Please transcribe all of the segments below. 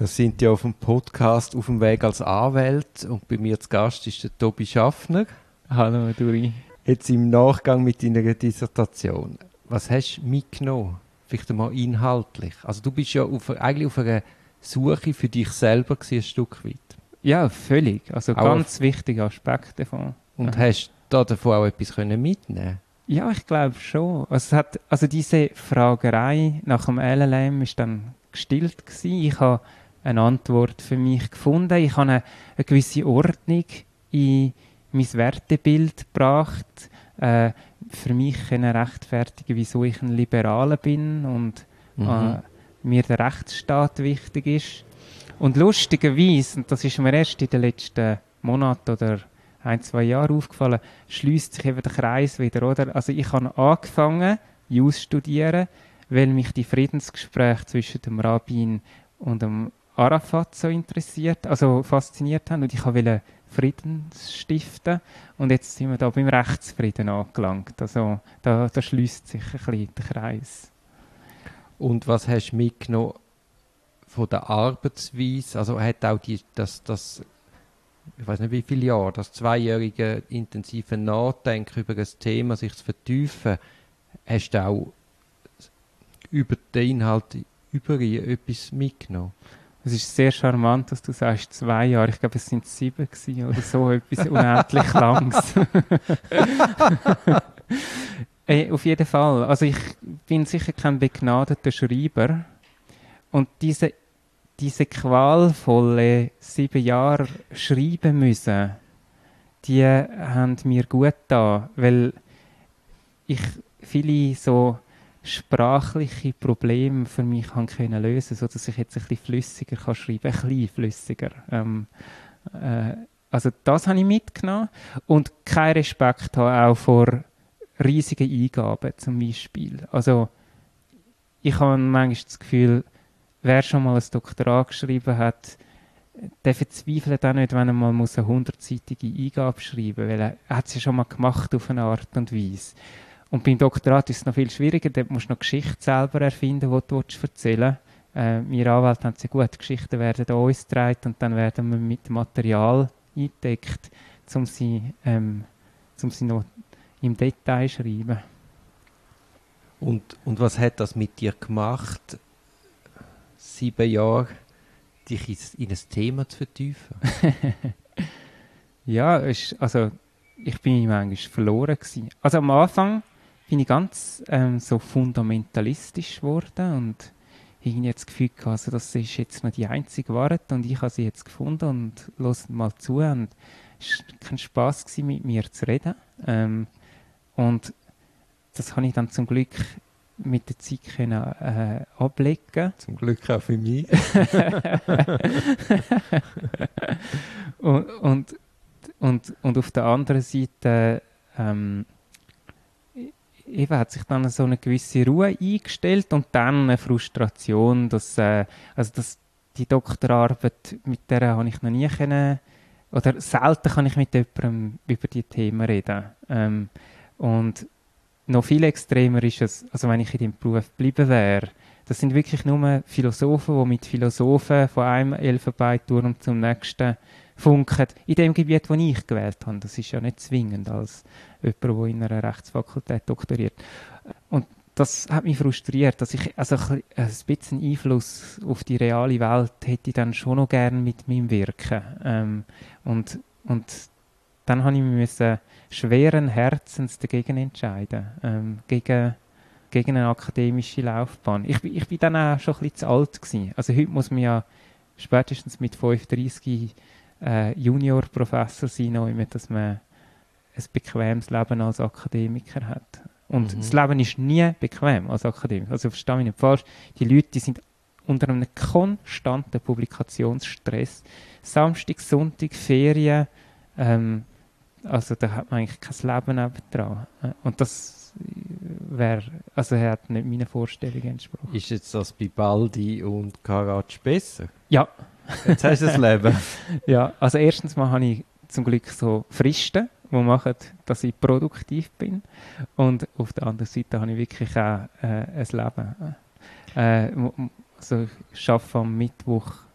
Wir sind ja auf dem Podcast «Auf dem Weg als Anwalt» und bei mir zu Gast ist der Tobi Schaffner. Hallo, Duri. Jetzt im Nachgang mit deiner Dissertation. Was hast du mitgenommen? Vielleicht einmal inhaltlich. Also du bist ja eigentlich auf einer Suche für dich selber gewesen, ein Stück weit. Ja, völlig. Also Auch ganz wichtiger Aspekt davon. Und hast du davon auch etwas mitnehmen? Ja, ich glaube schon. Also diese Fragerei nach dem LLM ist dann gestillt gewesen. Ich habe eine Antwort für mich gefunden. Ich habe eine gewisse Ordnung in mein Wertebild gebracht. Für mich können rechtfertigen, wieso ich ein Liberaler bin und mir der Rechtsstaat wichtig ist. Und lustigerweise, und das ist mir erst in den letzten Monaten oder 1-2 Jahren aufgefallen, schließt sich eben der Kreis wieder, oder? Also ich habe angefangen, Jus studieren, weil mich die Friedensgespräche zwischen dem Rabin und dem Arafat so fasziniert haben, und ich wollte Frieden stiften, und jetzt sind wir da beim Rechtsfrieden angelangt. Also da schließt sich ein bisschen der Kreis. Und was hast du mitgenommen von der Arbeitsweise? Also hat auch das ich weiß nicht wie viele Jahre, das 2-jährige intensive Nachdenken über ein Thema, sich zu vertiefen, hast du auch über den Inhalt etwas mitgenommen? Es ist sehr charmant, dass du sagst 2 Jahre. Ich glaube, es sind 7 gewesen oder so, etwas unendlich Langes. Auf jeden Fall. Also ich bin sicher kein begnadeter Schreiber. Und diese qualvolle 7 Jahre schreiben müssen, die haben mir gut getan, weil ich viele so sprachliche Probleme für mich können lösen, sodass ich jetzt ein bisschen flüssiger kann schreiben kann, ein bisschen flüssiger. Also das habe ich mitgenommen und keinen Respekt habe auch vor riesigen Eingaben zum Beispiel. Also ich habe manchmal das Gefühl, wer schon mal ein Doktorat geschrieben hat, der verzweifelt auch nicht, wenn er mal eine 100-seitige Eingabe schreiben muss, weil er hat es ja schon mal gemacht auf eine Art und Weise. Und beim Doktorat ist es noch viel schwieriger, dort musst du noch Geschichte selber erfinden, die du erzählen willst. Wir Anwälte haben es ja gut, Geschichten werden an uns getragen und dann werden wir mit Material eingedeckt, um sie noch im Detail zu schreiben. Und was hat das mit dir gemacht, 7 Jahre, dich in ein Thema zu vertiefen? Ja, ich bin manchmal verloren gewesen. Also am Anfang bin ich ganz so fundamentalistisch geworden und irgendwie das Gefühl gehabt, also das ist jetzt noch die einzige Wahrheit und ich habe sie jetzt gefunden und hört mal zu. Und es war kein Spass gewesen, mit mir zu reden. Und das habe ich dann zum Glück mit der Zeit können, ablegen. Zum Glück auch für mich. und auf der anderen Seite eben hat sich dann so eine gewisse Ruhe eingestellt und dann eine Frustration, dass die Doktorarbeit, mit der habe ich noch nie können, oder selten kann ich mit jemandem über die Themen reden. Und noch viel extremer ist es, also wenn ich in dem Beruf geblieben wäre, das sind wirklich nur Philosophen, die mit Philosophen von einem Elfenbeinturm zum nächsten funken, in dem Gebiet, das ich gewählt habe. Das ist ja nicht zwingend als jemand, der in einer Rechtsfakultät doktoriert. Und das hat mich frustriert, dass ich ein bisschen Einfluss auf die reale Welt hätte ich dann schon noch gerne mit meinem Wirken. Und dann habe ich mich schweren Herzens dagegen entscheiden, gegen eine akademische Laufbahn. Ich bin dann auch schon ein bisschen zu alt gewesen. Also heute muss man ja spätestens mit 35 Juniorprofessor sein, dass man ein bequemes Leben als Akademiker hat. Und das Leben ist nie bequem als Akademiker. Also verstehe mich nicht falsch. Die Leute, die sind unter einem konstanten Publikationsstress. Samstag, Sonntag, Ferien. Also da hat man eigentlich kein Leben nebendran. Und das hat nicht meinen Vorstellungen entsprochen. Ist jetzt das bei Baldi und Karatsch besser? Ja. Jetzt hast du das Leben. Ja, also erstens mal habe ich zum Glück so Fristen, die machen, dass ich produktiv bin. Und auf der anderen Seite habe ich wirklich auch ein Leben. Also ich arbeite am Mittwoch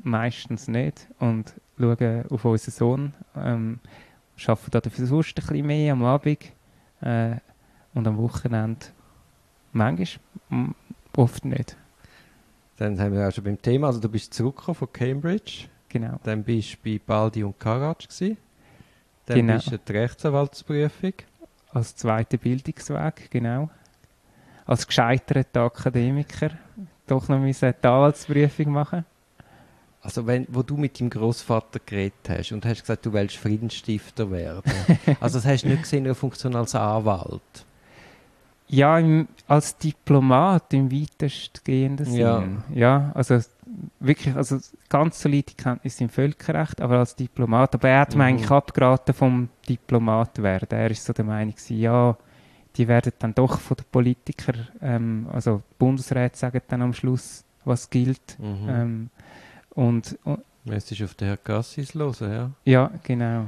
meistens nicht und schauen auf unseren Sohn. Arbeiten dafür sonst ein bisschen mehr am Abend und am Wochenende manchmal, oft nicht. Dann sind wir auch schon beim Thema. Also du bist zurückgekommen von Cambridge. Genau. Dann bist du bei Baldi und Karatsch gewesen. Dann Genau. bist du die Rechtsanwaltsprüfung. Als zweiter Bildungsweg, genau. Als gescheiterter Akademiker doch noch die Anwaltsprüfung machen. Also wo du mit deinem Großvater geredet hast und hast gesagt, du willst Friedensstifter werden. Also das hast du nicht gesehen in einer Funktion als Anwalt. Ja, als Diplomat im weitestgehenden Sinn. Ja, also wirklich, also ganz solide Kenntnisse im Völkerrecht, aber als Diplomat. Aber er hat mir eigentlich abgeraten vom Diplomat werden. Er war so der Meinung, ja, die werden dann doch von den Politikern, also die Bundesräte sagen dann am Schluss, was gilt. Und es ist auf den Herrn Cassis los, ja? Ja, genau.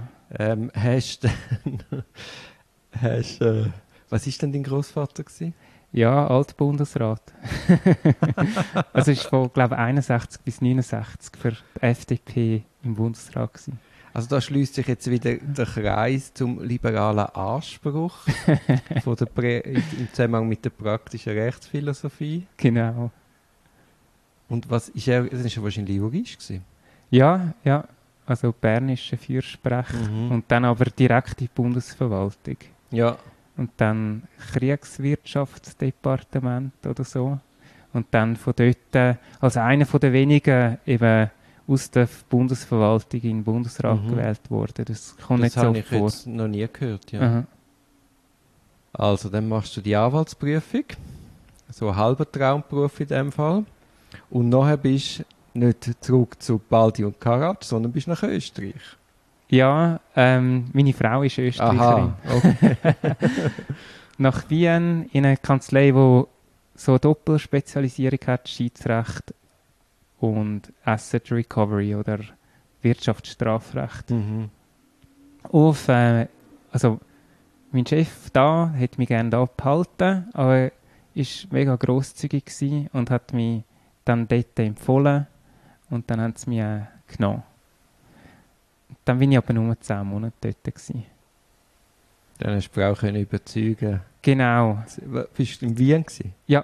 Was war denn dein Großvater gewesen? Ja, Altbundesrat. Also es war von, glaube ich, 61 bis 69 für die FDP im Bundesrat gewesen. Also da schließt sich jetzt wieder der Kreis zum liberalen Anspruch im Zusammenhang mit der praktischen Rechtsphilosophie. Genau. Und was ist er? Das war wahrscheinlich Jurist gewesen. Ja, also bernischer Fürsprecher und dann aber direkt in die Bundesverwaltung. Ja. Und dann Kriegswirtschaftsdepartement oder so. Und dann von dort, als einer von den wenigen eben aus der Bundesverwaltung in den Bundesrat gewählt worden. Das kommt nicht so vor. Das habe ich jetzt noch nie gehört, ja. Also, dann machst du die Anwaltsprüfung. So ein halber Traumberuf in dem Fall. Und nachher bist du nicht zurück zu Baldi und Karatsch, sondern bist nach Österreich. Ja, meine Frau ist Österreicherin. Aha, okay. Nach Wien in einer Kanzlei, die so Doppelspezialisierung hat, Schiedsrecht und Asset Recovery oder Wirtschaftsstrafrecht. Also mein Chef da hat mich gerne da behalten, aber er war mega grosszügig gewesen und hat mich dann dort empfohlen und dann haben sie mich genommen. Dann bin ich aber nur 10 Monate dort gewesen. Dann hast du die Frau überzeugen. Genau. Bist du in Wien gewesen? Ja.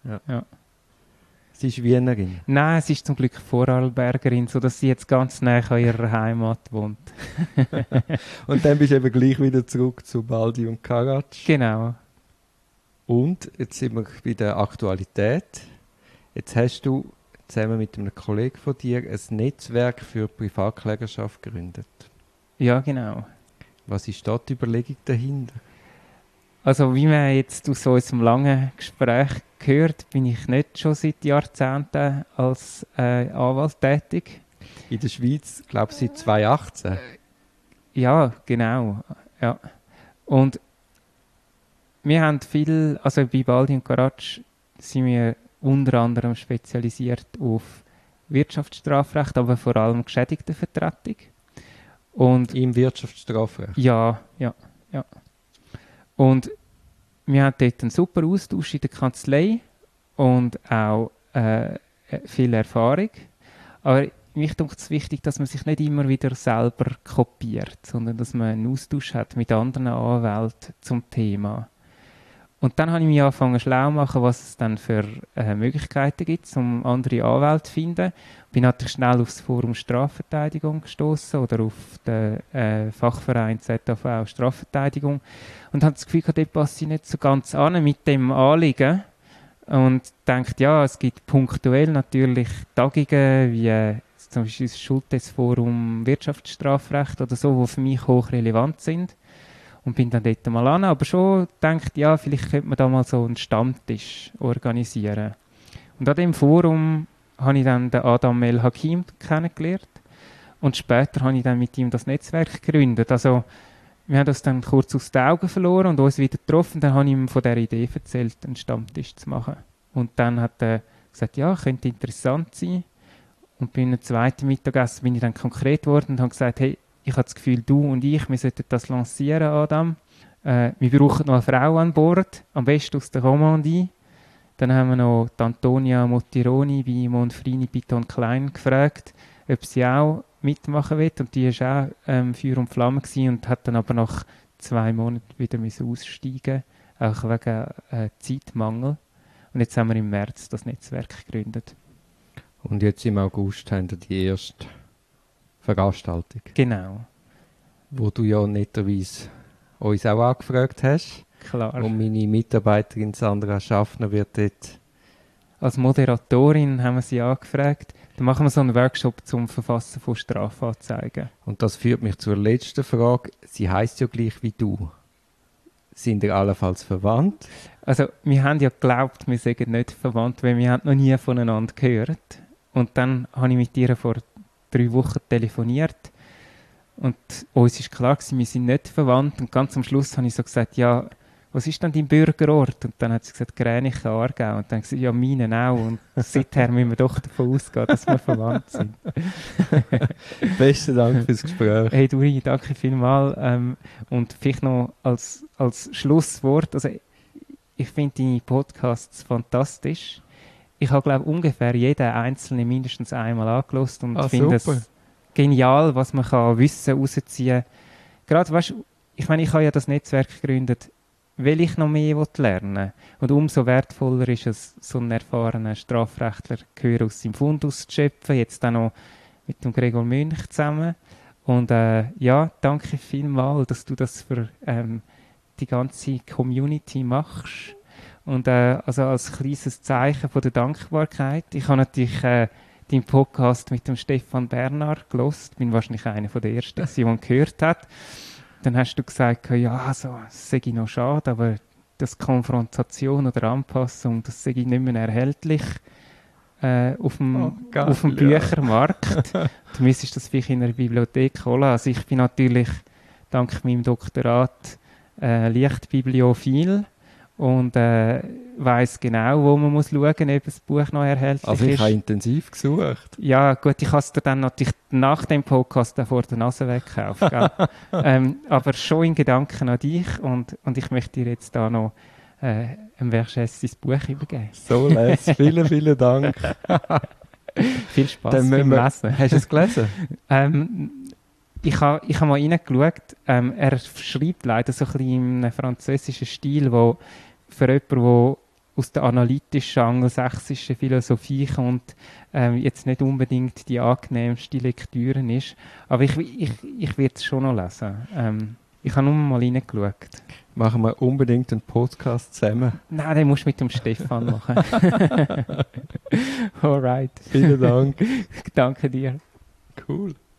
Sie ist Wienerin? Nein, sie ist zum Glück Vorarlbergerin, sodass sie jetzt ganz nah an ihrer Heimat wohnt. Und dann bist du eben gleich wieder zurück zu Baldi und Karatsch. Genau. Und jetzt sind wir bei der Aktualität. Jetzt hast du zusammen mit einem Kollegen von dir ein Netzwerk für Privatklägerschaft gegründet. Ja, genau. Was ist da die Überlegung dahinter? Also wie man jetzt aus unserem langen Gespräch gehört, bin ich nicht schon seit Jahrzehnten als Anwalt tätig. In der Schweiz, glaube ich, seit 2018. Ja, genau. Ja. Und wir haben viel, also bei Baldi und Karatsch sind wir unter anderem spezialisiert auf Wirtschaftsstrafrecht, aber vor allem Geschädigtenvertretung. Und im Wirtschaftsstrafrecht? Ja. Und wir hatten dort einen super Austausch in der Kanzlei und auch viel Erfahrung. Aber mich denke es wichtig, dass man sich nicht immer wieder selber kopiert, sondern dass man einen Austausch hat mit anderen Anwälten zum Thema. Und dann habe ich mich angefangen schlau zu machen, was es dann für Möglichkeiten gibt, um andere Anwälte zu finden. Bin natürlich schnell auf das Forum Strafverteidigung gestoßen oder auf den Fachverein ZAV Strafverteidigung und habe das Gefühl, dort passe ich nicht so ganz an mit dem Anliegen. Und denkt, ja, es gibt punktuell natürlich Tagungen wie zum Beispiel das Schultes-Forum Wirtschaftsstrafrecht oder so, die für mich hochrelevant sind. Und bin dann dort mal an, aber schon gedacht, ja, vielleicht könnte man da mal so einen Stammtisch organisieren. Und an dem Forum habe ich dann den Adam El Hakim kennengelernt und später habe ich dann mit ihm das Netzwerk gegründet. Also wir haben das dann kurz aus den Augen verloren und uns wieder getroffen. Dann habe ich ihm von dieser Idee erzählt, einen Stammtisch zu machen. Und dann hat er gesagt, ja, könnte interessant sein. Und bei einem zweiten Mittagessen bin ich dann konkret geworden und habe gesagt, hey, ich habe das Gefühl, du und ich, wir sollten das lancieren, Adam. Wir brauchen noch eine Frau an Bord, am besten aus der Romandie. Dann haben wir noch die Antonia Mottironi bei Monfrini Piton Klein gefragt, ob sie auch mitmachen will. Und die war auch Feuer und Flamme gewesen und hat dann aber nach 2 Monaten wieder aussteigen, auch wegen Zeitmangel. Und jetzt haben wir im März das Netzwerk gegründet. Und jetzt im August haben wir die erste Veranstaltung. Genau. Wo du ja netterweise uns auch angefragt hast. Klar. Und meine Mitarbeiterin Sandra Schaffner wird dort... Als Moderatorin haben wir sie angefragt. Dann machen wir so einen Workshop zum Verfassen von Strafanzeigen. Und das führt mich zur letzten Frage. Sie heisst ja gleich wie du. Sind ihr allenfalls verwandt? Also, wir haben ja geglaubt, wir seien nicht verwandt, weil wir haben noch nie voneinander gehört. Und dann habe ich mit ihr vor 3 Wochen telefoniert. Und uns ist klar gewesen, wir sind nicht verwandt. Und ganz am Schluss habe ich so gesagt, ja, was ist denn dein Bürgerort? Und dann hat sie gesagt, Gränichen, Aargau. Und dann habe ich gesagt, ja, meinen auch. Und seither müssen wir doch davon ausgehen, dass wir verwandt sind. Besten Dank fürs Gespräch. Hey Duri, danke vielmals. Und vielleicht noch als Schlusswort, also ich finde deine Podcasts fantastisch. Ich habe, glaube ich, ungefähr jeden einzelnen mindestens einmal angehört und finde es genial, was man kann Wissen rausziehen kann. Gerade, weißt, ich meine, ich habe ja das Netzwerk gegründet, weil ich noch mehr lernen will. Und umso wertvoller ist es, so einen erfahrenen Strafrechtler Gehör aus seinem Fundus zu schöpfen, jetzt auch noch mit dem Gregor Münch zusammen. Und ja, danke vielmals, dass du das für die ganze Community machst. Und also als kleines Zeichen von der Dankbarkeit. Ich habe natürlich deinen Podcast mit dem Stefan Bernhard gehört. Ich bin wahrscheinlich einer der Ersten, der ihn gehört hat. Dann hast du gesagt, ja, also, das sei noch schade, aber das Konfrontation oder Anpassung, das sei nicht mehr erhältlich auf dem Büchermarkt. Du müsstest das vielleicht in einer Bibliothek holen. Also ich bin natürlich dank meinem Doktorat leicht bibliophil und weiss genau, wo man muss schauen muss, ob das Buch noch erhältlich ist. Also ich habe intensiv gesucht. Ja gut, ich habe es dir dann natürlich nach dem Podcast vor der Nase weggekauft. Aber schon in Gedanken an dich und ich möchte dir jetzt da noch ein Verges sein Buch übergeben. So, Les, vielen, vielen Dank. Viel Spaß beim Lesen. Hast du es gelesen? Ich habe mal reingeschaut. Er schreibt leider so ein bisschen in einem französischen Stil, wo für jemanden, der aus der analytischen, angelsächsischen Philosophie kommt, jetzt nicht unbedingt die angenehmste Lektüre ist. Aber ich werde es schon noch lesen. Ich habe nur mal reingeschaut. Machen wir unbedingt einen Podcast zusammen? Nein, den musst du mit dem Stefan machen. Alright. Vielen Dank. Danke dir. Cool.